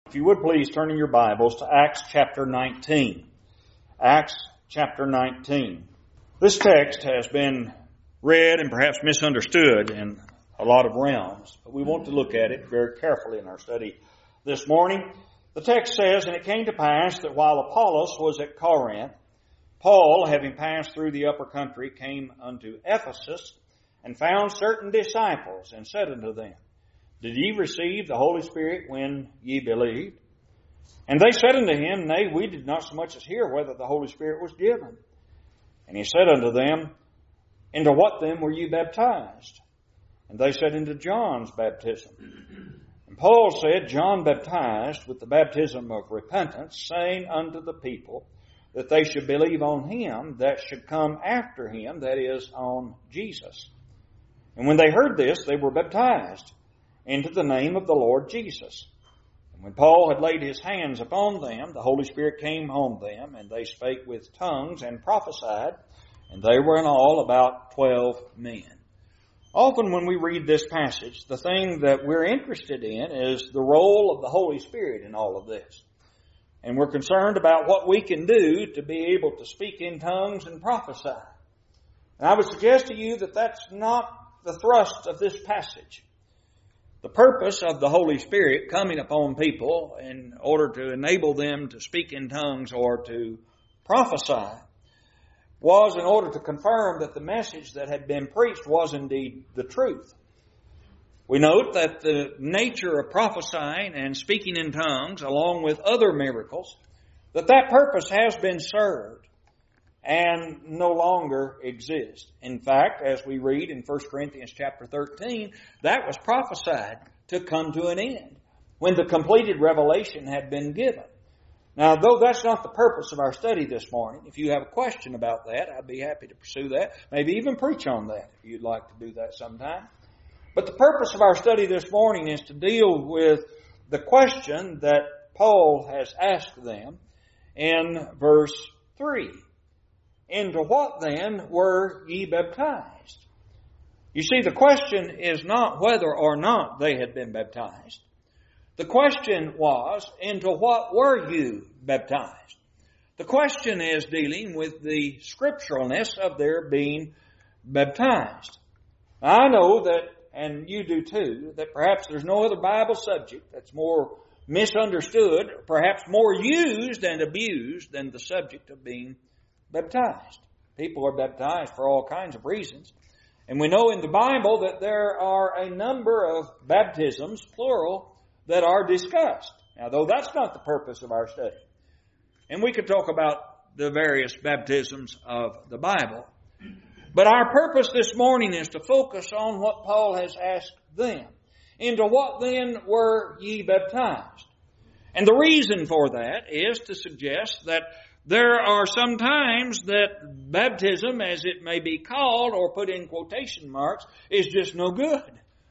If you would please turn in your Bibles to Acts chapter 19. Acts chapter 19. This text has been read and perhaps misunderstood in a lot of realms, but we want to look at it very carefully in our study this morning. The text says, "And it came to pass that while Apollos was at Corinth, Paul, having passed through the upper country, came unto Ephesus, and found certain disciples, and said unto them, Did ye receive the Holy Spirit when ye believed? And they said unto him, Nay, we did not so much as hear whether the Holy Spirit was given. And he said unto them, Into what then were ye baptized? And they said, Into John's baptism. And Paul said, John baptized with the baptism of repentance, saying unto the people that they should believe on him that should come after him, that is, on Jesus. And when they heard this, they were baptized into the name of the Lord Jesus. And when Paul had laid his hands upon them, the Holy Spirit came on them, and they spake with tongues and prophesied, and they were in all about 12 men. Often when we read this passage, the thing that we're interested in is the role of the Holy Spirit in all of this. And we're concerned about what we can do to be able to speak in tongues and prophesy. And I would suggest to you that that's not the thrust of this passage. The purpose of the Holy Spirit coming upon people in order to enable them to speak in tongues or to prophesy was in order to confirm that the message that had been preached was indeed the truth. We note that the nature of prophesying and speaking in tongues, along with other miracles, that purpose has been served and no longer exists. In fact, as we read in 1 Corinthians chapter 13, that was prophesied to come to an end when the completed revelation had been given. Now, though that's not the purpose of our study this morning, if you have a question about that, I'd be happy to pursue that, maybe even preach on that if you'd like to do that sometime. But the purpose of our study this morning is to deal with the question that Paul has asked them in verse 3. Into what then were ye baptized? You see, the question is not whether or not they had been baptized. The question was, into what were you baptized? The question is dealing with the scripturalness of their being baptized. Now, I know that, and you do too, that perhaps there's no other Bible subject that's more misunderstood, perhaps more used and abused than the subject of being baptized. People are baptized for all kinds of reasons. And we know in the Bible that there are a number of baptisms, plural, that are discussed. Now, though that's not the purpose of our study. And we could talk about the various baptisms of the Bible. But our purpose this morning is to focus on what Paul has asked them. Into what then were ye baptized? And the reason for that is to suggest that there are some times that baptism, as it may be called or put in quotation marks, is just no good.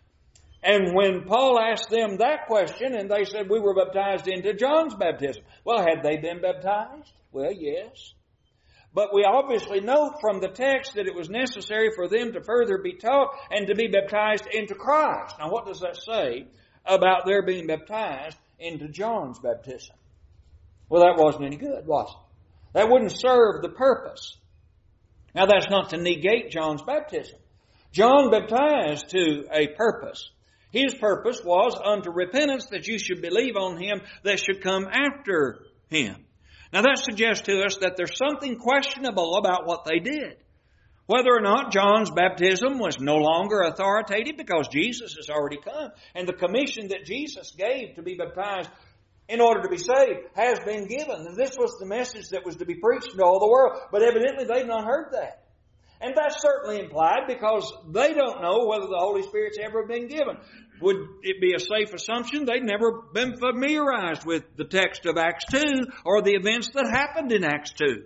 And when Paul asked them that question, and they said, we were baptized into John's baptism. Well, had they been baptized? Well, yes. But we obviously note from the text that it was necessary for them to further be taught and to be baptized into Christ. Now, what does that say about their being baptized into John's baptism? Well, that wasn't any good, was it? That wouldn't serve the purpose. Now, that's not to negate John's baptism. John baptized to a purpose. His purpose was unto repentance, that you should believe on him that should come after him. Now, that suggests to us that there's something questionable about what they did. Whether or not John's baptism was no longer authoritative because Jesus has already come. And the commission that Jesus gave to be baptized in order to be saved has been given. And this was the message that was to be preached to all the world. But evidently they've not heard that. And that's certainly implied because they don't know whether the Holy Spirit's ever been given. Would it be a safe assumption they'd never been familiarized with the text of Acts 2 or the events that happened in Acts 2?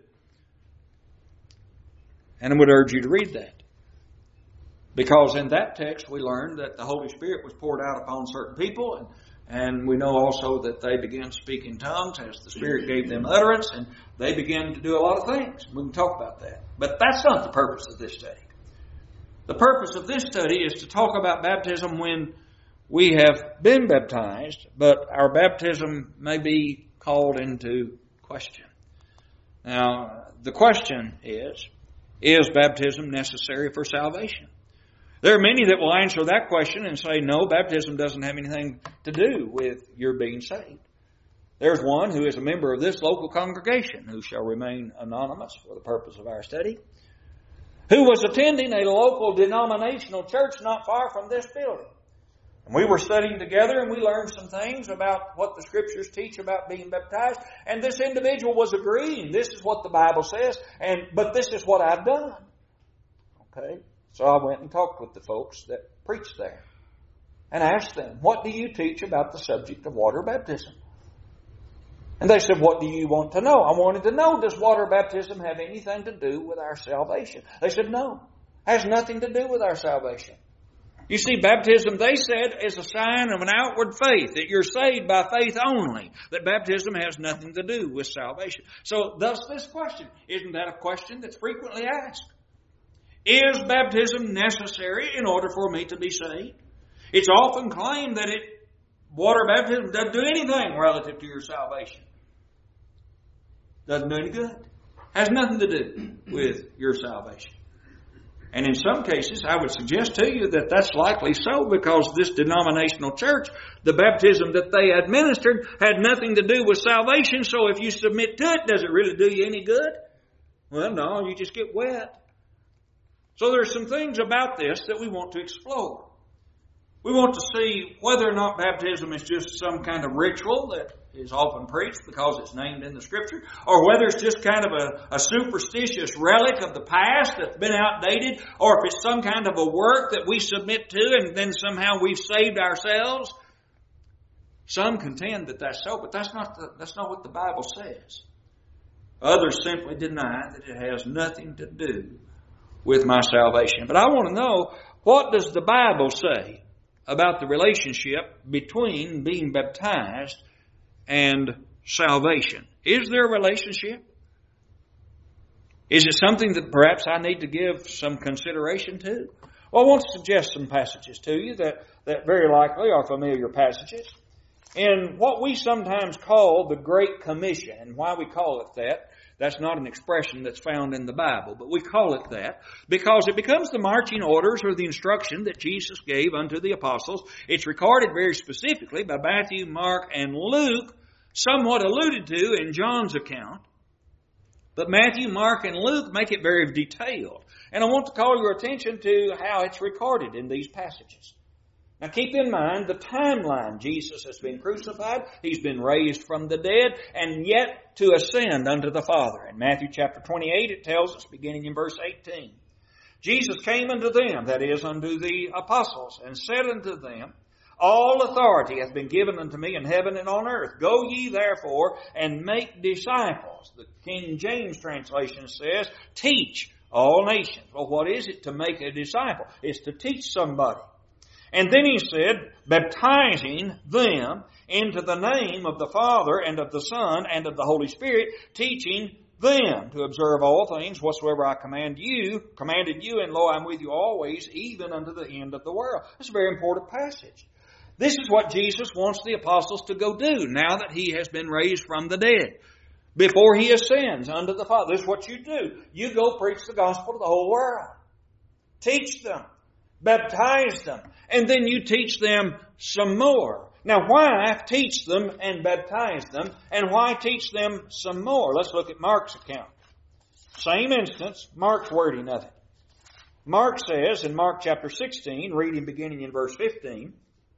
And I would urge you to read that. Because in that text we learned that the Holy Spirit was poured out upon certain people, and we know also that they began to speak in tongues as the Spirit gave them utterance, and they began to do a lot of things. We can talk about that. But that's not the purpose of this study. The purpose of this study is to talk about baptism when we have been baptized, but our baptism may be called into question. Now, the question is baptism necessary for salvation? There are many that will answer that question and say, no, baptism doesn't have anything to do with your being saved. There's one who is a member of this local congregation, who shall remain anonymous for the purpose of our study, who was attending a local denominational church not far from this building. And we were studying together and we learned some things about what the Scriptures teach about being baptized. And this individual was agreeing, this is what the Bible says, but this is what I've done. Okay? So I went and talked with the folks that preached there and asked them, what do you teach about the subject of water baptism? And they said, what do you want to know? I wanted to know, does water baptism have anything to do with our salvation? They said, no, has nothing to do with our salvation. You see, baptism, they said, is a sign of an outward faith, that you're saved by faith only, that baptism has nothing to do with salvation. So thus this question, isn't that a question that's frequently asked? Is baptism necessary in order for me to be saved? It's often claimed that water baptism doesn't do anything relative to your salvation. Doesn't do any good. Has nothing to do with your salvation. And in some cases, I would suggest to you that that's likely so, because this denominational church, the baptism that they administered had nothing to do with salvation. So if you submit to it, does it really do you any good? Well, no, you just get wet. So there are some things about this that we want to explore. We want to see whether or not baptism is just some kind of ritual that is often preached because it's named in the Scripture, or whether it's just kind of a superstitious relic of the past that's been outdated, or if it's some kind of a work that we submit to and then somehow we've saved ourselves. Some contend that that's so, but that's not what the Bible says. Others simply deny that it has nothing to do with my salvation. But I want to know, what does the Bible say about the relationship between being baptized and salvation? Is there a relationship? Is it something that perhaps I need to give some consideration to? Well, I want to suggest some passages to you that very likely are familiar passages. In what we sometimes call the Great Commission, and why we call it that, that's not an expression that's found in the Bible, but we call it that because it becomes the marching orders or the instruction that Jesus gave unto the apostles. It's recorded very specifically by Matthew, Mark, and Luke, somewhat alluded to in John's account. But Matthew, Mark, and Luke make it very detailed. And I want to call your attention to how it's recorded in these passages. Now keep in mind the timeline. Jesus has been crucified, He's been raised from the dead, and yet to ascend unto the Father. In Matthew chapter 28 it tells us, beginning in verse 18, Jesus came unto them, that is, unto the apostles, and said unto them, all authority hath been given unto me in heaven and on earth. Go ye therefore and make disciples. The King James translation says, teach all nations. Well, what is it to make a disciple? It's to teach somebody. And then He said, baptizing them into the name of the Father and of the Son and of the Holy Spirit, teaching them to observe all things whatsoever I commanded you, and lo, I'm with you always, even unto the end of the world. That's a very important passage. This is what Jesus wants the apostles to go do now that He has been raised from the dead. Before He ascends unto the Father, this is what you do. You go preach the gospel to the whole world. Teach them. Baptize them. And then you teach them some more. Now, why teach them and baptize them? And why teach them some more? Let's look at Mark's account. Same instance, Mark's wording of it. Mark says in Mark chapter 16, reading beginning in verse 15,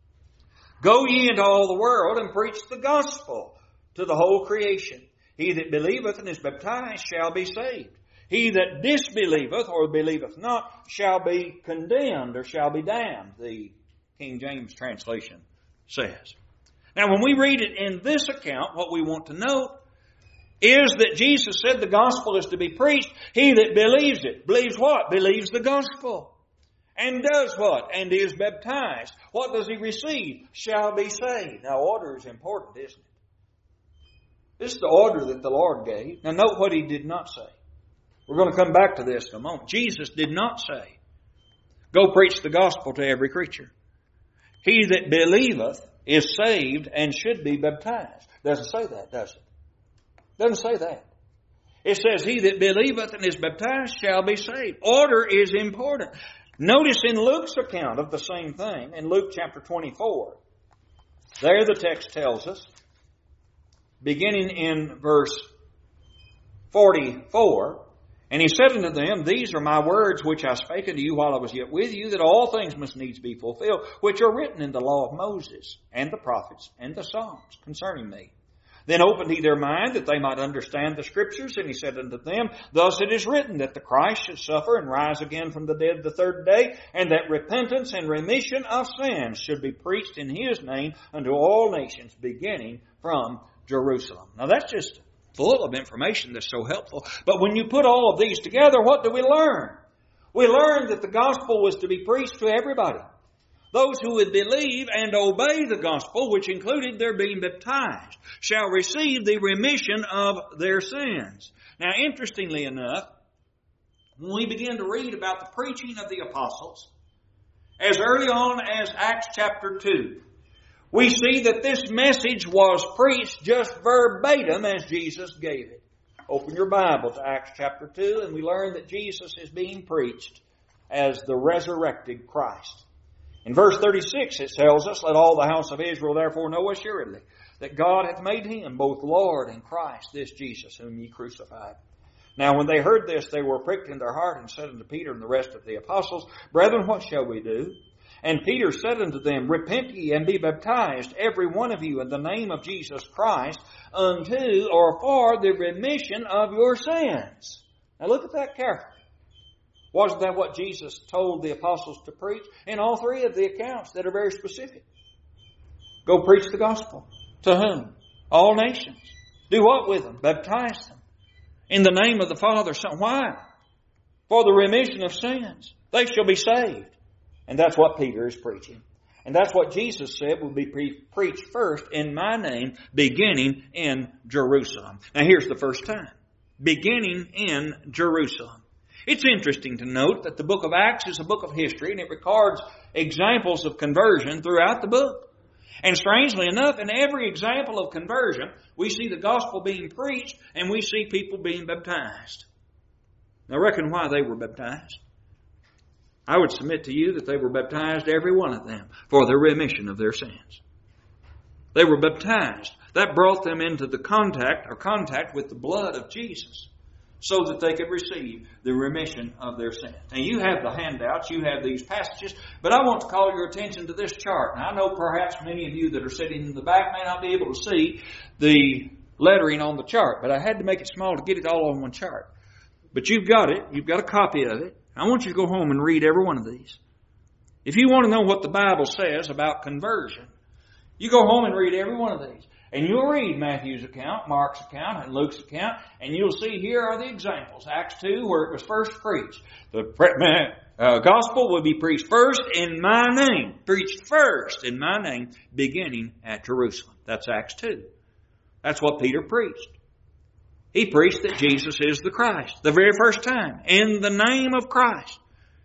go ye into all the world and preach the gospel to the whole creation. He that believeth and is baptized shall be saved. He that disbelieveth or believeth not shall be condemned or shall be damned, the King James translation says. Now, when we read it in this account, what we want to note is that Jesus said the gospel is to be preached. He that believes it. Believes what? Believes the gospel. And does what? And is baptized. What does he receive? Shall be saved. Now, order is important, isn't it? This is the order that the Lord gave. Now, note what He did not say. We're going to come back to this in a moment. Jesus did not say, go preach the gospel to every creature. He that believeth is saved and should be baptized. Doesn't say that, does it? Doesn't say that. It says, he that believeth and is baptized shall be saved. Order is important. Notice in Luke's account of the same thing, in Luke chapter 24, there the text tells us, beginning in verse 44, and he said unto them, These are my words which I spake unto you while I was yet with you, that all things must needs be fulfilled, which are written in the law of Moses, and the prophets, and the Psalms concerning me. Then opened he their mind, that they might understand the Scriptures, and he said unto them, Thus it is written, that the Christ should suffer and rise again from the dead the third day, and that repentance and remission of sins should be preached in his name unto all nations, beginning from Jerusalem. Now that's just full of information that's so helpful. But when you put all of these together, what do we learn? We learn that the gospel was to be preached to everybody. Those who would believe and obey the gospel, which included their being baptized, shall receive the remission of their sins. Now, interestingly enough, when we begin to read about the preaching of the apostles, as early on as Acts chapter 2, we see that this message was preached just verbatim as Jesus gave it. Open your Bible to Acts chapter 2, and we learn that Jesus is being preached as the resurrected Christ. In verse 36 it tells us, Let all the house of Israel therefore know assuredly that God hath made him both Lord and Christ, this Jesus whom ye crucified. Now when they heard this, they were pricked in their heart, and said unto Peter and the rest of the apostles, Brethren, what shall we do? And Peter said unto them, Repent ye and be baptized, every one of you, in the name of Jesus Christ, unto or for the remission of your sins. Now look at that carefully. Wasn't that what Jesus told the apostles to preach? In all three of the accounts that are very specific. Go preach the gospel. To whom? All nations. Do what with them? Baptize them. In the name of the Father, Son. Why? For the remission of sins. They shall be saved. And that's what Peter is preaching. And that's what Jesus said will be preached first in my name, beginning in Jerusalem. Now here's the first time. Beginning in Jerusalem. It's interesting to note that the book of Acts is a book of history, and it records examples of conversion throughout the book. And strangely enough, in every example of conversion, we see the gospel being preached and we see people being baptized. Now reckon why they were baptized. I would submit to you that they were baptized, every one of them, for the remission of their sins. They were baptized. That brought them into the contact with the blood of Jesus, so that they could receive the remission of their sins. Now you have the handouts, you have these passages, but I want to call your attention to this chart. Now I know perhaps many of you that are sitting in the back may not be able to see the lettering on the chart, but I had to make it small to get it all on one chart. But you've got it, you've got a copy of it. I want you to go home and read every one of these. If you want to know what the Bible says about conversion, you go home and read every one of these. And you'll read Matthew's account, Mark's account, and Luke's account, and you'll see here are the examples. Acts 2, where it was first preached. The gospel will be preached first in my name. Preached first in my name, beginning at Jerusalem. That's Acts 2. That's what Peter preached. He preached that Jesus is the Christ, the very first time, in the name of Christ.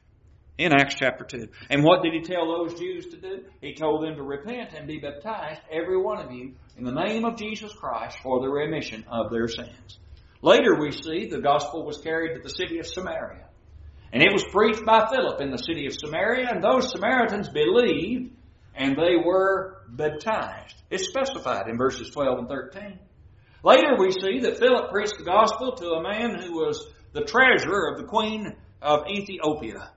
In Acts chapter 2. And what did he tell those Jews to do? He told them to repent and be baptized, every one of you, in the name of Jesus Christ for the remission of their sins. Later we see the gospel was carried to the city of Samaria. And it was preached by Philip in the city of Samaria, and those Samaritans believed, and they were baptized. It's specified in verses 12 and 13. Later we see that Philip preached the gospel to a man who was the treasurer of the queen of Ethiopia.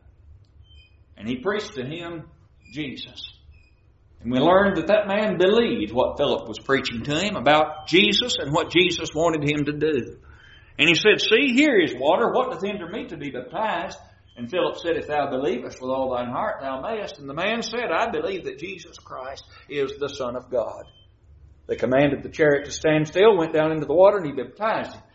And he preached to him Jesus. And we learned that that man believed what Philip was preaching to him about Jesus and what Jesus wanted him to do. And he said, See, here is water. What doth hinder me to be baptized? And Philip said, If thou believest with all thine heart, thou mayest. And the man said, I believe that Jesus Christ is the Son of God. They commanded the chariot to stand still, went down into the water, and he baptized him.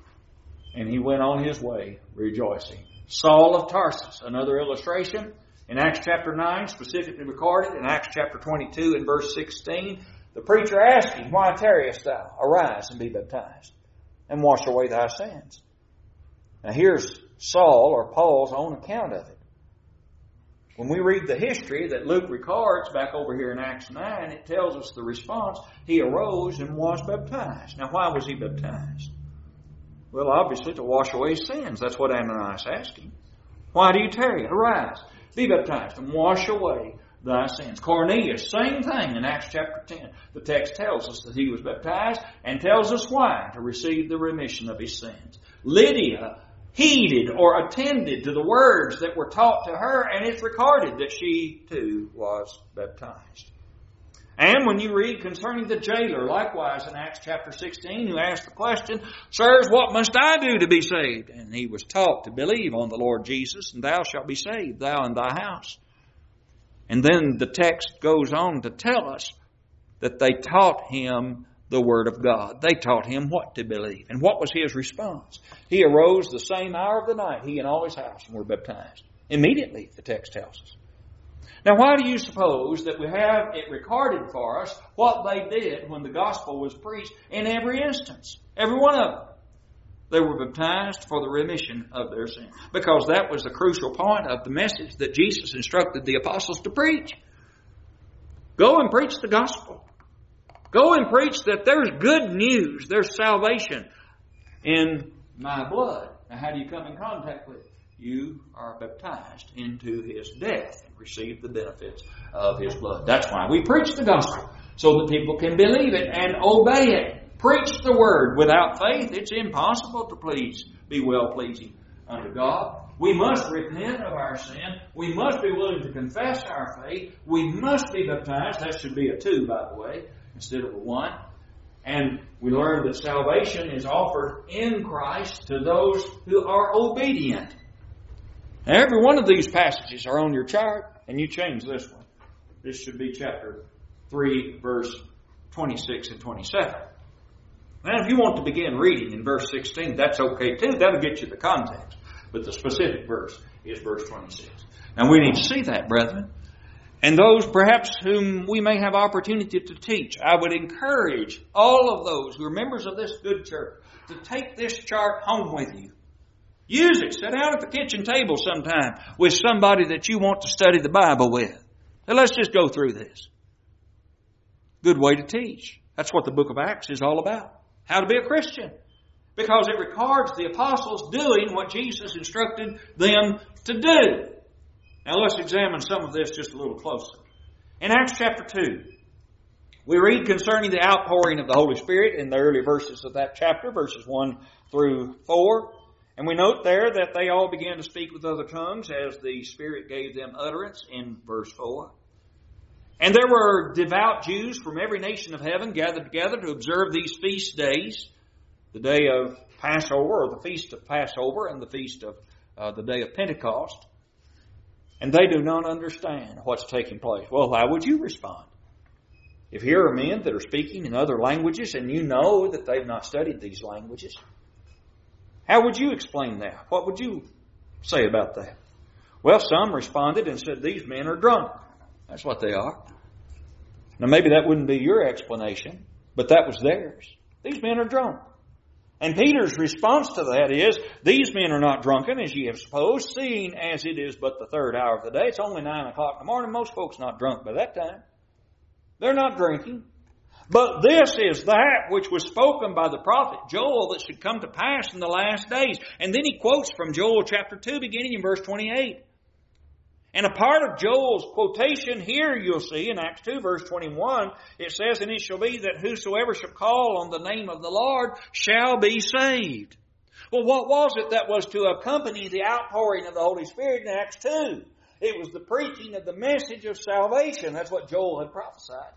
And he went on his way rejoicing. Saul of Tarsus, another illustration. In Acts chapter 9, specifically recorded in Acts chapter 22 and verse 16, the preacher asked him, Why tarriest thou? Arise and be baptized, and wash away thy sins. Now here's Saul or Paul's own account of it. When we read the history that Luke records back over here in Acts 9, it tells us the response. He arose and was baptized. Now, why was he baptized? Well, obviously to wash away sins. That's what Ananias asked him. Why do you tarry? Arise, be baptized, and wash away thy sins. Cornelius, same thing in Acts chapter 10. The text tells us that he was baptized and tells us why, to receive the remission of his sins. Lydia heeded or attended to the words that were taught to her, and it's recorded that she too was baptized. And when you read concerning the jailer, likewise in Acts chapter 16, who asked the question, Sirs, what must I do to be saved? And he was taught to believe on the Lord Jesus, and thou shalt be saved, thou and thy house. And then the text goes on to tell us that they taught him the Word of God. They taught him what to believe. And what was his response? He arose the same hour of the night, he and all his house, and were baptized. Immediately, the text tells us. Now, why do you suppose that we have it recorded for us what they did when the gospel was preached in every instance? Every one of them. They were baptized for the remission of their sins. Because that was the crucial point of the message that Jesus instructed the apostles to preach. Go and preach the gospel. Go and preach that there's good news, there's salvation in my blood. Now, how do you come in contact with it? You are baptized into His death and receive the benefits of His blood. That's why we preach the gospel, so that people can believe it and obey it. Preach the Word. Without faith, it's impossible to be well-pleasing unto God. We must repent of our sin. We must be willing to confess our faith. We must be baptized. That should be a 2, by the way, instead of a 1. And we learn that salvation is offered in Christ to those who are obedient. Now, every one of these passages are on your chart, and you change this one. This should be chapter 3, verse 26 and 27. Now, if you want to begin reading in verse 16, that's okay too. That'll get you the context. But the specific verse is verse 26. Now, we need to see that, brethren. And those perhaps whom we may have opportunity to teach, I would encourage all of those who are members of this good church to take this chart home with you. Use it. Sit down at the kitchen table sometime with somebody that you want to study the Bible with. Now, let's just go through this. Good way to teach. That's what the book of Acts is all about. How to be a Christian. Because it records the apostles doing what Jesus instructed them to do. Now let's examine some of this just a little closer. In Acts chapter 2, we read concerning the outpouring of the Holy Spirit in the early verses of that chapter, verses 1 through 4. And we note there that they all began to speak with other tongues as the Spirit gave them utterance in verse 4. And there were devout Jews from every nation of heaven gathered together to observe these feast days, the day of Passover, or the feast of Passover, and the feast of the day of Pentecost. And they do not understand what's taking place. Well, how would you respond? If here are men that are speaking in other languages and you know that they've not studied these languages, how would you explain that? What would you say about that? Well, some responded and said, these men are drunk. That's what they are. Now, maybe that wouldn't be your explanation, but that was theirs. These men are drunk. And Peter's response to that is, these men are not drunken, as ye have supposed, seeing as it is but the 3rd hour of the day. It's only 9 o'clock in the morning. Most folks not drunk by that time. They're not drinking. But this is that which was spoken by the prophet Joel that should come to pass in the last days. And then he quotes from Joel chapter 2, beginning in verse 28. And a part of Joel's quotation here you'll see in Acts 2 verse 21, it says, And it shall be that whosoever shall call on the name of the Lord shall be saved. Well, what was it that was to accompany the outpouring of the Holy Spirit in Acts 2? It was the preaching of the message of salvation. That's what Joel had prophesied.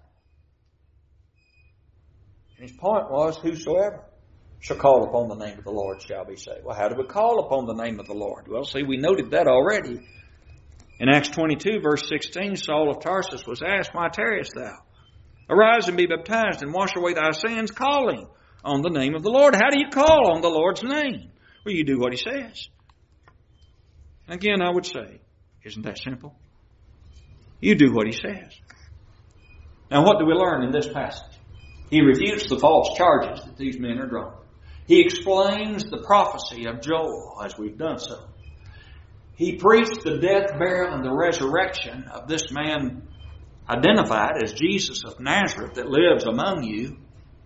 And his point was, whosoever shall call upon the name of the Lord shall be saved. Well, how do we call upon the name of the Lord? Well, see, we noted that already. In Acts 22, verse 16, Saul of Tarsus was asked, Why tarriest thou? Arise and be baptized and wash away thy sins, calling on the name of the Lord. How do you call on the Lord's name? Well, you do what He says. Again, I would say, isn't that simple? You do what He says. Now, what do we learn in this passage? He refutes the false charges that these men are drunk. He explains the prophecy of Joel, as we've done so. He preached the death, burial, and the resurrection of this man identified as Jesus of Nazareth that lives among you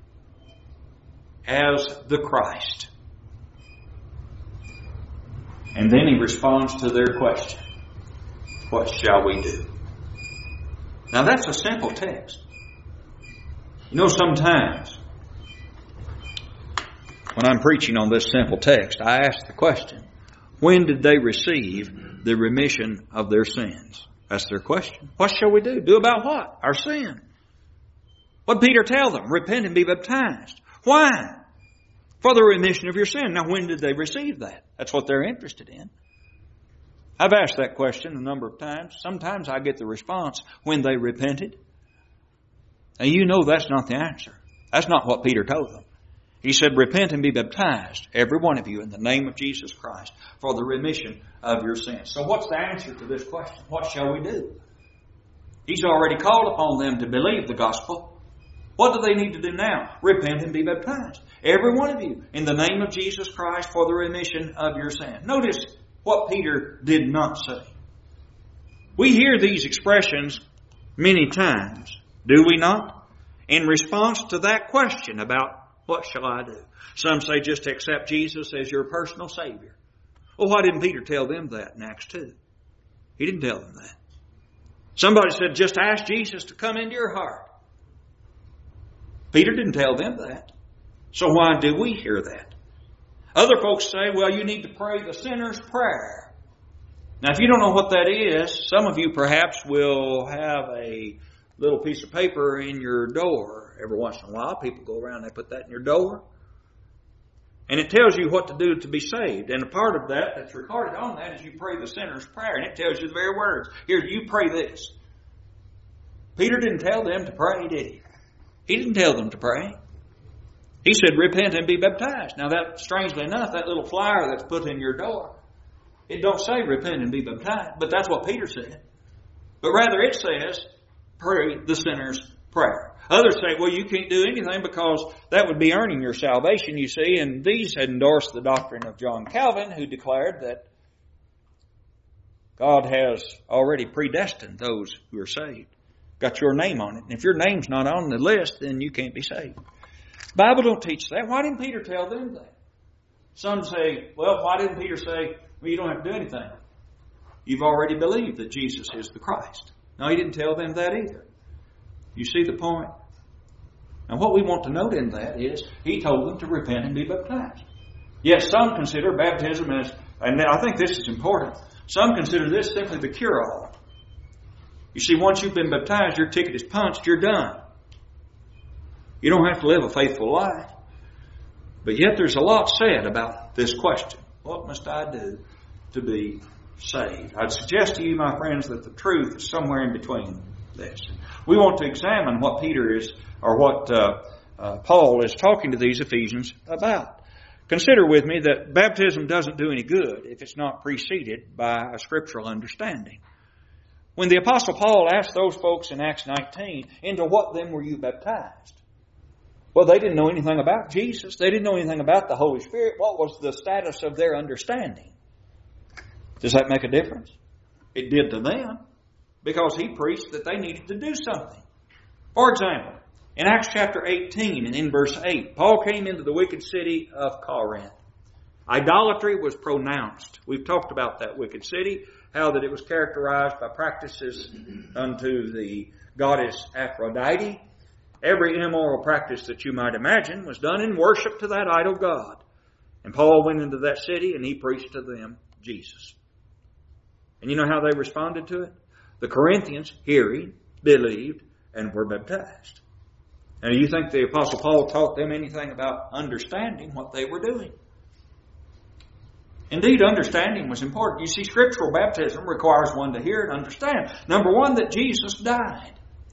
as the Christ. And then he responds to their question. What shall we do? Now that's a simple text. You know, sometimes when I'm preaching on this simple text, I ask the question, when did they receive the remission of their sins? That's their question. What shall we do? Do about what? Our sin. What did Peter tell them? Repent and be baptized. Why? For the remission of your sin. Now, when did they receive that? That's what they're interested in. I've asked that question a number of times. Sometimes I get the response, when they repented. And you know that's not the answer. That's not what Peter told them. He said, repent and be baptized, every one of you, in the name of Jesus Christ, for the remission of your sins. So what's the answer to this question? What shall we do? He's already called upon them to believe the gospel. What do they need to do now? Repent and be baptized, every one of you, in the name of Jesus Christ, for the remission of your sins. Notice what Peter did not say. We hear these expressions many times, do we not? In response to that question about what shall I do? Some say just accept Jesus as your personal Savior. Well, why didn't Peter tell them that in Acts 2? He didn't tell them that. Somebody said just ask Jesus to come into your heart. Peter didn't tell them that. So why do we hear that? Other folks say, well, you need to pray the sinner's prayer. Now, if you don't know what that is, some of you perhaps will have a little piece of paper in your door. Every once in a while, people go around and they put that in your door. And it tells you what to do to be saved. And a part of that that's recorded on that is you pray the sinner's prayer. And it tells you the very words. Here, you pray this. Peter didn't tell them to pray, did he? He didn't tell them to pray. He said, repent and be baptized. Now that, strangely enough, that little flyer that's put in your door, it don't say repent and be baptized. But that's what Peter said. But rather it says, pray the sinner's prayer. Others say, well, you can't do anything because that would be earning your salvation, you see. And these had endorsed the doctrine of John Calvin, who declared that God has already predestined those who are saved. Got your name on it. And if your name's not on the list, then you can't be saved. The Bible don't teach that. Why didn't Peter tell them that? Some say, well, why didn't Peter say, well, you don't have to do anything. You've already believed that Jesus is the Christ. No, he didn't tell them that either. You see the point? And what we want to note in that is, he told them to repent and be baptized. Yes, some consider baptism as, and I think this is important, some consider this simply the cure-all. You see, once you've been baptized, your ticket is punched, you're done. You don't have to live a faithful life. But yet there's a lot said about this question. What must I do to be saved? I'd suggest to you, my friends, that the truth is somewhere in between this. We want to examine what Peter is, or what Paul is talking to these Ephesians about. Consider with me that baptism doesn't do any good if it's not preceded by a scriptural understanding. When the Apostle Paul asked those folks in Acts 19, into what then were you baptized? Well, they didn't know anything about Jesus. They didn't know anything about the Holy Spirit. What was the status of their understanding? Does that make a difference? It did to them, because he preached that they needed to do something. For example, in Acts chapter 18 and in verse 8, Paul came into the wicked city of Corinth. Idolatry was pronounced. We've talked about that wicked city, how that it was characterized by practices unto the goddess Aphrodite. Every immoral practice that you might imagine was done in worship to that idol god. And Paul went into that city and he preached to them Jesus. And you know how they responded to it? The Corinthians, hearing, believed, and were baptized. Now, do you think the Apostle Paul taught them anything about understanding what they were doing? Indeed, understanding was important. You see, scriptural baptism requires one to hear and understand. Number one, that Jesus died.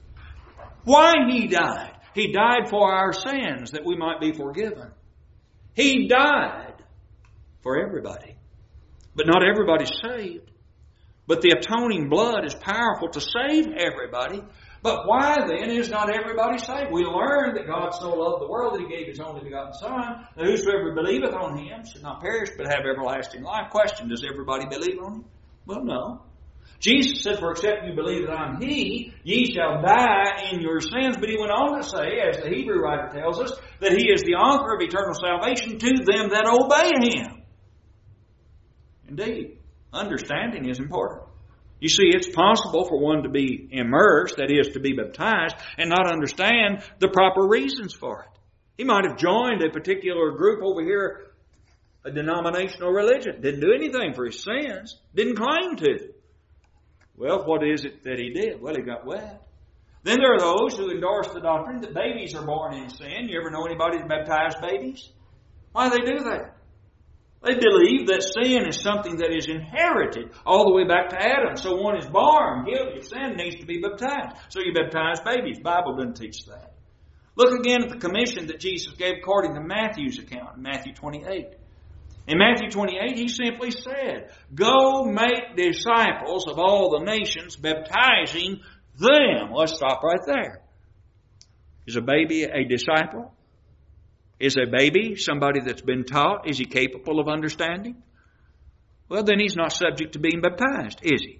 Why he died? He died for our sins, that we might be forgiven. He died for everybody. But not everybody's saved. But the atoning blood is powerful to save everybody. But why then is not everybody saved? We learn that God so loved the world that he gave his only begotten Son, that whosoever believeth on him should not perish but have everlasting life. Question, does everybody believe on him? Well, no. Jesus said, for except you believe that I'm He, ye shall die in your sins. But He went on to say, as the Hebrew writer tells us, that He is the author of eternal salvation to them that obey Him. Indeed, understanding is important. You see, it's possible for one to be immersed, that is, to be baptized, and not understand the proper reasons for it. He might have joined a particular group over here, a denominational religion. Didn't do anything for his sins. Didn't claim to. Well, what is it that he did? Well, he got wet. Then there are those who endorse the doctrine that babies are born in sin. You ever know anybody that baptized babies? Why do they do that? They believe that sin is something that is inherited all the way back to Adam. So one is born guilty of sin, needs to be baptized. So you baptize babies. The Bible doesn't teach that. Look again at the commission that Jesus gave according to Matthew's account in Matthew 28. In Matthew 28, He simply said, go make disciples of all the nations, baptizing them. Let's stop right there. Is a baby a disciple? Is a baby somebody that's been taught? Is he capable of understanding? Well, then he's not subject to being baptized, is he?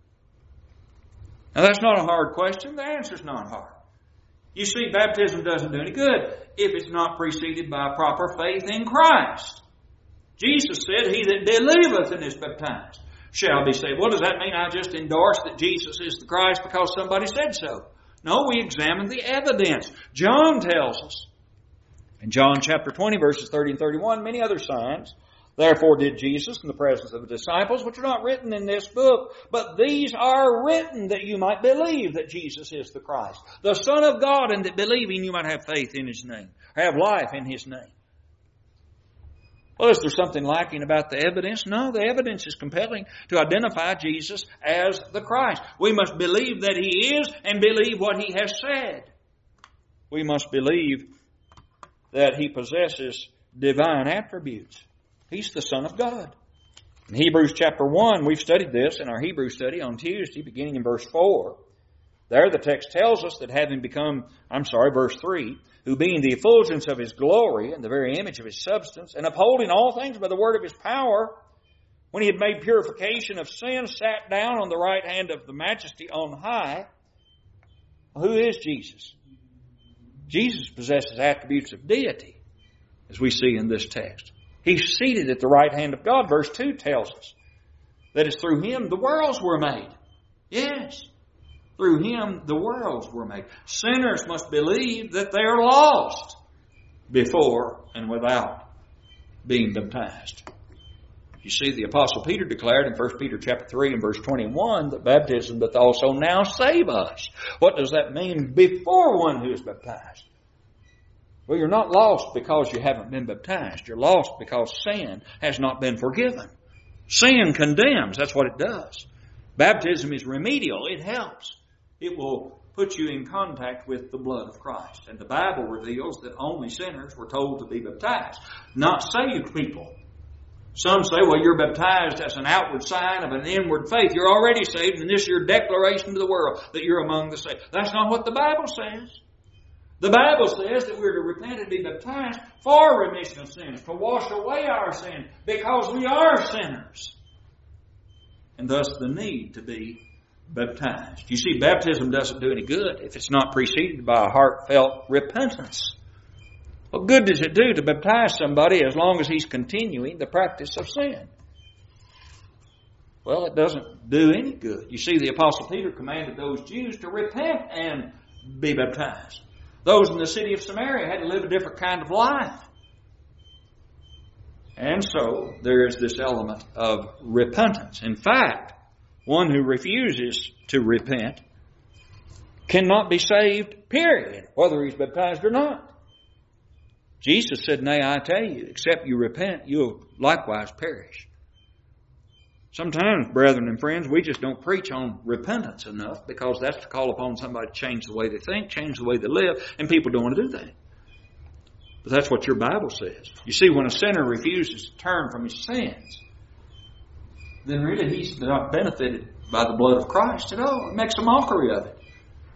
Now, that's not a hard question. The answer's not hard. You see, baptism doesn't do any good if it's not preceded by proper faith in Christ. Jesus said, he that believeth and is baptized shall be saved. What does that mean? I just endorse that Jesus is the Christ because somebody said so. No, we examine the evidence. John tells us in John chapter 20, verses 30 and 31, many other signs. Therefore did Jesus in the presence of the disciples, which are not written in this book, but these are written that you might believe that Jesus is the Christ, the Son of God, and that believing you might have faith in His name, have life in His name. Well, is there something lacking about the evidence? No, the evidence is compelling to identify Jesus as the Christ. We must believe that He is and believe what He has said. We must believe that He possesses divine attributes. He's the Son of God. In Hebrews chapter 1, we've studied this in our Hebrew study on Tuesday, beginning in verse 4. There the text tells us that having become, verse 3, who being the effulgence of His glory and the very image of His substance, and upholding all things by the word of His power, when He had made purification of sin, sat down on the right hand of the Majesty on high. Who is Jesus? Jesus possesses attributes of deity, as we see in this text. He's seated at the right hand of God. Verse 2 tells us that it's through Him the worlds were made. Yes. Through Him the worlds were made. Sinners must believe that they are lost before and without being baptized. You see, the Apostle Peter declared in 1 Peter chapter 3 and verse 21 that baptism doth also now save us. What does that mean before one who is baptized? Well, you're not lost because you haven't been baptized. You're lost because sin has not been forgiven. Sin condemns. That's what it does. Baptism is remedial. It helps. It will put you in contact with the blood of Christ. And the Bible reveals that only sinners were told to be baptized, not saved people. Some say, well, you're baptized as an outward sign of an inward faith. You're already saved, and this is your declaration to the world that you're among the saved. That's not what the Bible says. The Bible says that we're to repent and be baptized for remission of sins, to wash away our sin, because we are sinners. And thus the need to be baptized. You see, baptism doesn't do any good if it's not preceded by a heartfelt repentance. What good does it do to baptize somebody as long as he's continuing the practice of sin? Well, it doesn't do any good. You see, the Apostle Peter commanded those Jews to repent and be baptized. Those in the city of Samaria had to live a different kind of life. And so there is this element of repentance. In fact, one who refuses to repent cannot be saved, period, whether he's baptized or not. Jesus said, nay, I tell you, except you repent, you'll likewise perish. Sometimes, brethren and friends, we just don't preach on repentance enough because that's to call upon somebody to change the way they think, change the way they live, and people don't want to do that. But that's what your Bible says. You see, when a sinner refuses to turn from his sins, then really he's not benefited by the blood of Christ at all. It makes a mockery of it.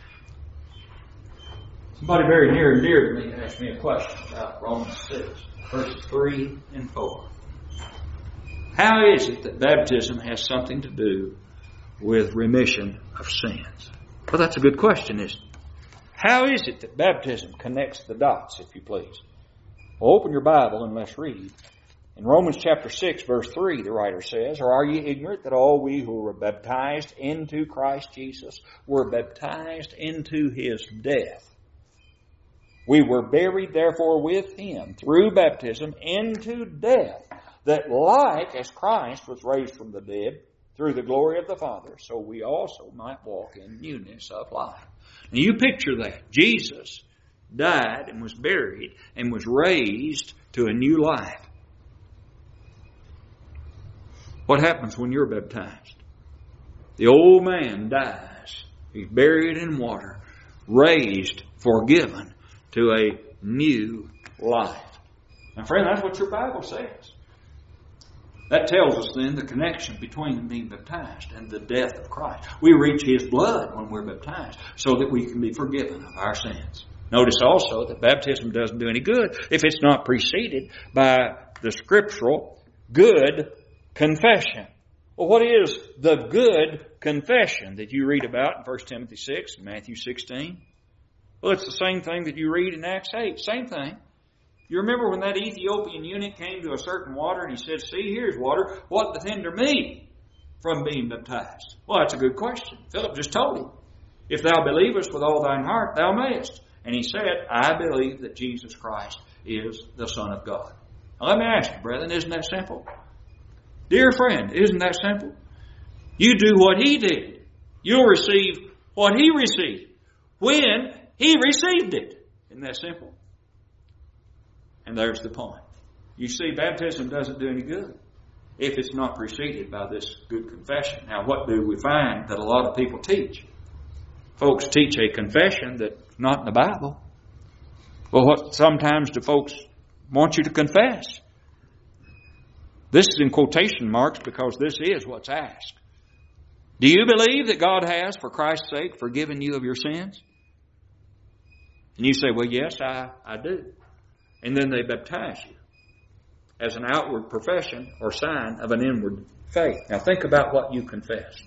Somebody very near and dear to me asked me a question about Romans 6, verses 3 and 4. How is it that baptism has something to do with remission of sins? Well, that's a good question, isn't it? How is it that baptism connects the dots, if you please? Well, open your Bible and let's read. In Romans chapter 6, verse 3, the writer says, "Or are ye ignorant that all we who were baptized into Christ Jesus were baptized into His death? We were buried therefore with Him through baptism into death, that like as Christ was raised from the dead through the glory of the Father, so we also might walk in newness of life." Now you picture that. Jesus died and was buried and was raised to a new life. What happens when you're baptized? The old man dies. He's buried in water, raised, forgiven to a new life. Now friend, that's what your Bible says. That tells us then the connection between being baptized and the death of Christ. We reach His blood when we're baptized so that we can be forgiven of our sins. Notice also that baptism doesn't do any good if it's not preceded by the scriptural good confession. Well, what is the good confession that you read about in 1 Timothy 6 and Matthew 16? Well, it's the same thing that you read in Acts 8. Same thing. You remember when that Ethiopian eunuch came to a certain water and he said, "See, here's water. What doth hinder me from being baptized?" Well, that's a good question. Philip just told him, "If thou believest with all thine heart, thou mayest." And he said, "I believe that Jesus Christ is the Son of God." Now let me ask you, brethren, isn't that simple? Dear friend, isn't that simple? You do what He did. You'll receive what He received when He received it. Isn't that simple? And there's the point. You see, baptism doesn't do any good if it's not preceded by this good confession. Now, what do we find that a lot of people teach? Folks teach a confession that's not in the Bible. Well, what sometimes do folks want you to confess? This is in quotation marks because this is what's asked. Do you believe that God has, for Christ's sake, forgiven you of your sins? And you say, "Well, yes, I do." And then they baptize you as an outward profession or sign of an inward faith. Now think about what you confessed.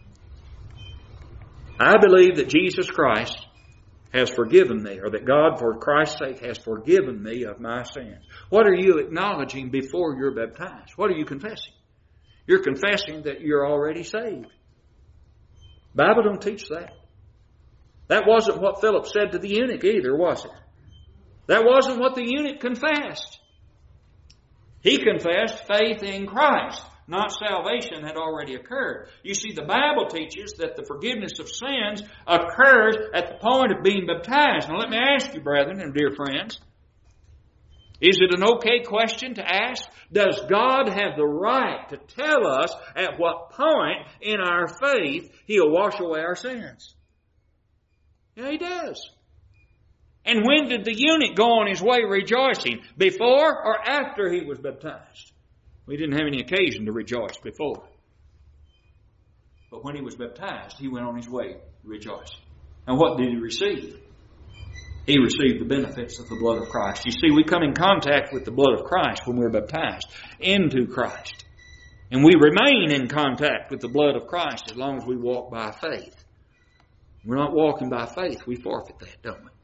I believe that Jesus Christ has forgiven me, or that God, for Christ's sake, has forgiven me of my sins. What are you acknowledging before you're baptized? What are you confessing? You're confessing that you're already saved. The Bible don't teach that. That wasn't what Philip said to the eunuch either, was it? That wasn't what the eunuch confessed. He confessed faith in Christ, not salvation had already occurred. You see, the Bible teaches that the forgiveness of sins occurs at the point of being baptized. Now let me ask you, brethren and dear friends, is it an okay question to ask? Does God have the right to tell us at what point in our faith He'll wash away our sins? Yeah, He does. And when did the eunuch go on his way rejoicing? Before or after he was baptized? We didn't have any occasion to rejoice before. But when he was baptized, he went on his way rejoicing. And what did he receive? He received the benefits of the blood of Christ. You see, we come in contact with the blood of Christ when we're baptized into Christ. And we remain in contact with the blood of Christ as long as we walk by faith. We're not walking by faith, we forfeit that, don't we?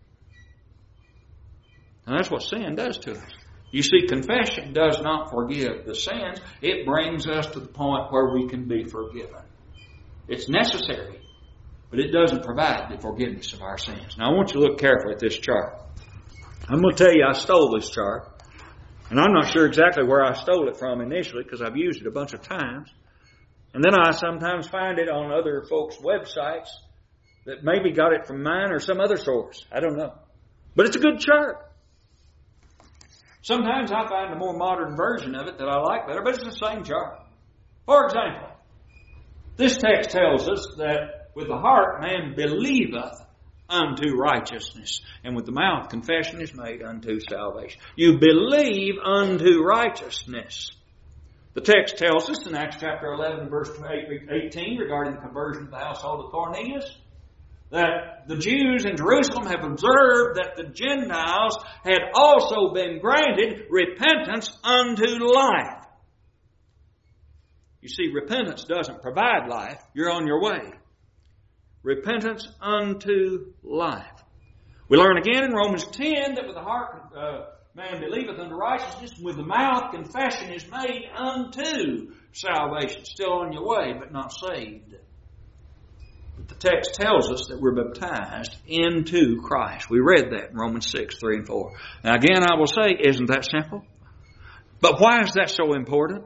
And that's what sin does to us. You see, confession does not forgive the sins. It brings us to the point where we can be forgiven. It's necessary, but it doesn't provide the forgiveness of our sins. Now, I want you to look carefully at this chart. I'm going to tell you I stole this chart. And I'm not sure exactly where I stole it from initially because I've used it a bunch of times. And then I sometimes find it on other folks' websites that maybe got it from mine or some other source. I don't know. But it's a good chart. Sometimes I find a more modern version of it that I like better, but it's the same chart. For example, this text tells us that with the heart man believeth unto righteousness, and with the mouth confession is made unto salvation. You believe unto righteousness. The text tells us in Acts chapter 11, verse 18, regarding the conversion of the household of Cornelius, that the Jews in Jerusalem have observed that the Gentiles had also been granted repentance unto life. You see, repentance doesn't provide life. You're on your way. Repentance unto life. We learn again in Romans 10 that with the heart man believeth unto righteousness, with the mouth confession is made unto salvation. Still on your way, but not saved. But the text tells us that we're baptized into Christ. We read that in Romans 6, 3 and 4. Now again, I will say, isn't that simple? But why is that so important?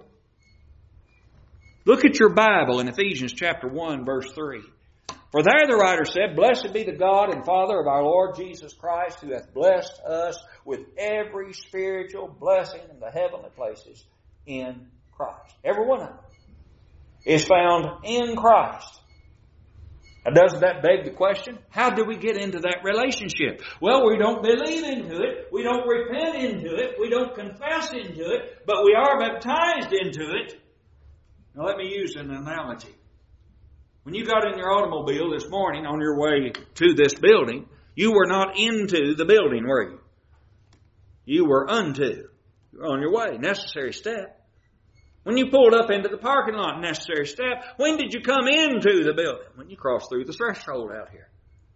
Look at your Bible in Ephesians chapter 1, verse 3. For there the writer said, Blessed be the God and Father of our Lord Jesus Christ, who hath blessed us with every spiritual blessing in the heavenly places in Christ. Every one of them is found in Christ. Now, doesn't that beg the question? How do we get into that relationship? Well, we don't believe into it. We don't repent into it. We don't confess into it. But we are baptized into it. Now, let me use an analogy. When you got in your automobile this morning on your way to this building, you were not into the building, were you? You were unto. You were on your way. Necessary step. When you pulled up into the parking lot, necessary step. When did you come into the building? When you crossed through the threshold out here.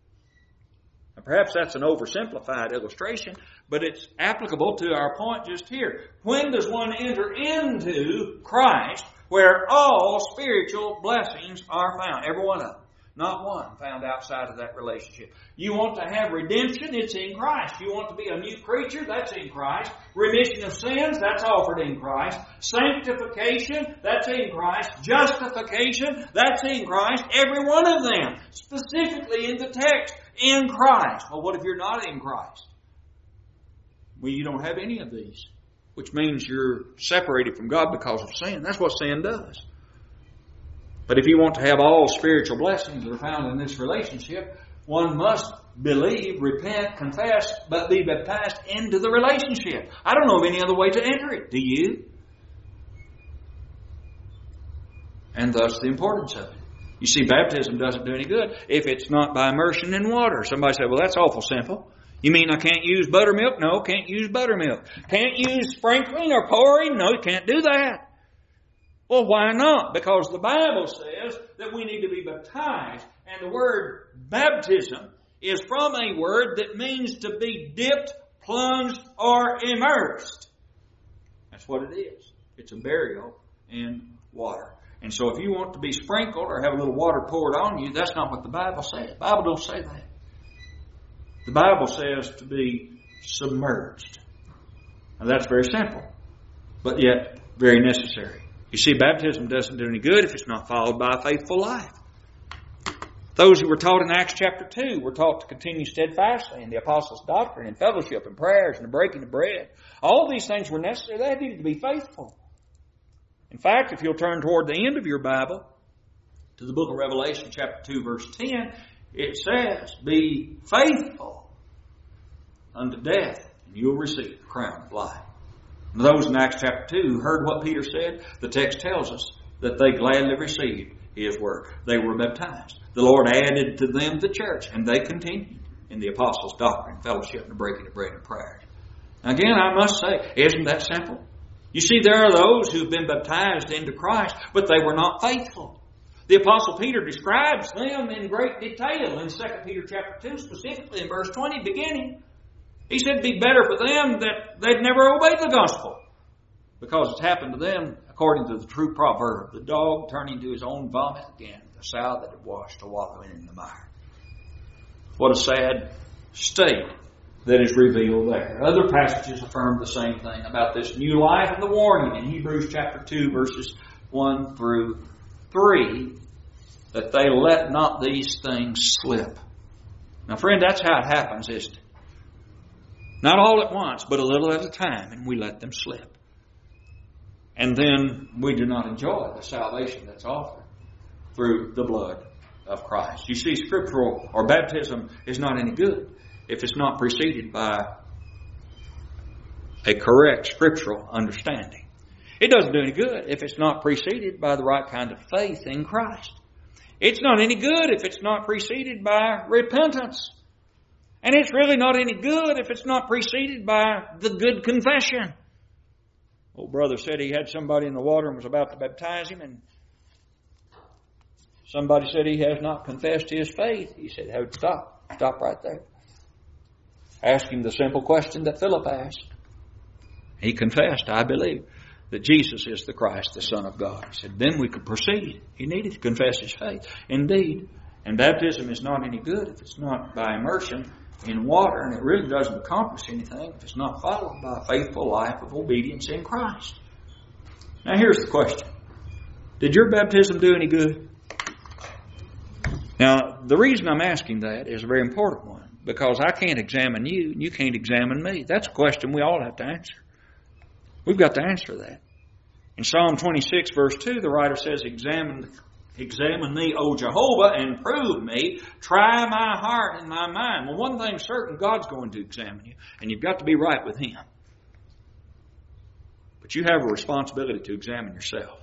Now, perhaps that's an oversimplified illustration, but it's applicable to our point just here. When does one enter into Christ, where all spiritual blessings are found? Every one of them. Not one found outside of that relationship. You want to have redemption? It's in Christ. You want to be a new creature? That's in Christ. Remission of sins? That's offered in Christ. Sanctification? That's in Christ. Justification? That's in Christ. Every one of them. Specifically in the text, in Christ. Well, what if you're not in Christ? Well, you don't have any of these. Which means you're separated from God because of sin. That's what sin does. But if you want to have all spiritual blessings that are found in this relationship, one must believe, repent, confess, but be baptized into the relationship. I don't know of any other way to enter it. Do you? And thus the importance of it. You see, baptism doesn't do any good if it's not by immersion in water. Somebody said, well, that's awful simple. You mean I can't use buttermilk? No, can't use buttermilk. Can't use sprinkling or pouring? No, you can't do that. Well, why not? Because the Bible says that we need to be baptized. And the word baptism is from a word that means to be dipped, plunged, or immersed. That's what it is. It's a burial in water. And so if you want to be sprinkled or have a little water poured on you, that's not what the Bible says. The Bible don't say that. The Bible says to be submerged. Now that's very simple, but yet very necessary. You see, baptism doesn't do any good if it's not followed by a faithful life. Those who were taught in Acts chapter 2 were taught to continue steadfastly in the apostles' doctrine and fellowship and prayers and the breaking of bread. All these things were necessary. They needed to be faithful. In fact, if you'll turn toward the end of your Bible to the book of Revelation chapter 2 verse 10, it says, be faithful unto death and you will receive the crown of life. Those in Acts chapter 2 who heard what Peter said, the text tells us that they gladly received his word. They were baptized. The Lord added to them the church, and they continued in the apostles' doctrine, fellowship, and the breaking of bread and prayer. Again, I must say, isn't that simple? You see, there are those who've been baptized into Christ, but they were not faithful. The Apostle Peter describes them in great detail in 2 Peter chapter 2, specifically in verse 20, beginning. He said it'd be better for them that they'd never obeyed the gospel, because it's happened to them according to the true proverb, the dog turning to his own vomit again, the sow that had washed a wallow in the mire. What a sad state that is revealed there. Other passages affirm the same thing about this new life and the warning in Hebrews chapter 2 verses 1 through 3, that they let not these things slip. Now friend, that's how it happens, isn't it? Not all at once, but a little at a time, and we let them slip. And then we do not enjoy the salvation that's offered through the blood of Christ. You see, scriptural or baptism is not any good if it's not preceded by a correct scriptural understanding. It doesn't do any good if it's not preceded by the right kind of faith in Christ. It's not any good if it's not preceded by repentance. And it's really not any good if it's not preceded by the good confession. Old brother said he had somebody in the water and was about to baptize him, and somebody said he has not confessed his faith. He said, "Hey, stop. Stop right there." Ask him the simple question that Philip asked. He confessed, "I believe that Jesus is the Christ, the Son of God." He said, then we could proceed. He needed to confess his faith. Indeed. And baptism is not any good if it's not by immersion in water, and it really doesn't accomplish anything if it's not followed by a faithful life of obedience in Christ. Now here's the question. Did your baptism do any good? Now, the reason I'm asking that is a very important one, because I can't examine you, and you can't examine me. That's a question we all have to answer. We've got to answer that. In Psalm 26, verse 2, the writer says, Examine me, O Jehovah, and prove me. Try my heart and my mind. Well, one thing's certain, God's going to examine you, and you've got to be right with Him. But you have a responsibility to examine yourself.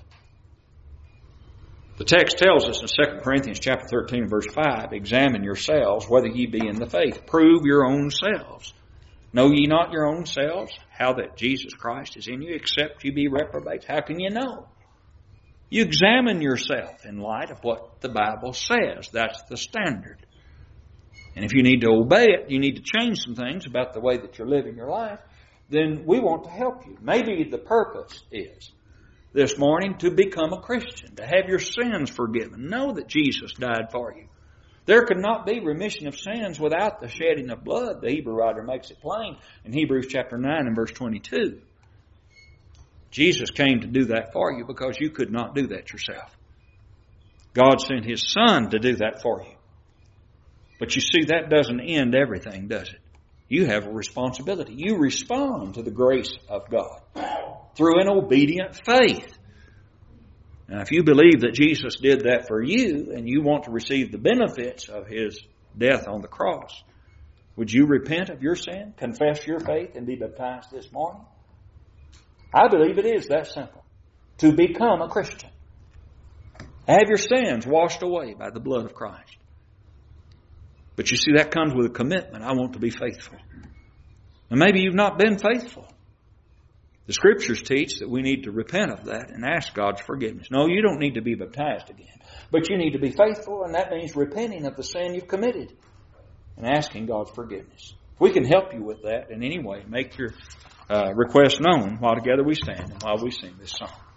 The text tells us in 2 Corinthians chapter 13, verse 5, Examine yourselves whether ye be in the faith. Prove your own selves. Know ye not your own selves, how that Jesus Christ is in you, except you be reprobates? How can you know? You examine yourself in light of what the Bible says. That's the standard. And if you need to obey it, you need to change some things about the way that you're living your life, then we want to help you. Maybe the purpose is this morning to become a Christian, to have your sins forgiven. Know that Jesus died for you. There could not be remission of sins without the shedding of blood. The Hebrew writer makes it plain in Hebrews chapter 9 and verse 22. Jesus came to do that for you because you could not do that yourself. God sent His Son to do that for you. But you see, that doesn't end everything, does it? You have a responsibility. You respond to the grace of God through an obedient faith. Now, if you believe that Jesus did that for you and you want to receive the benefits of His death on the cross, would you repent of your sin, confess your faith, and be baptized this morning? I believe it is that simple. To become a Christian. Have your sins washed away by the blood of Christ. But you see, that comes with a commitment. I want to be faithful. And maybe you've not been faithful. The Scriptures teach that we need to repent of that and ask God's forgiveness. No, you don't need to be baptized again. But you need to be faithful, and that means repenting of the sin you've committed and asking God's forgiveness. If we can help you with that in any way, make your request known while together we stand and while we sing this song.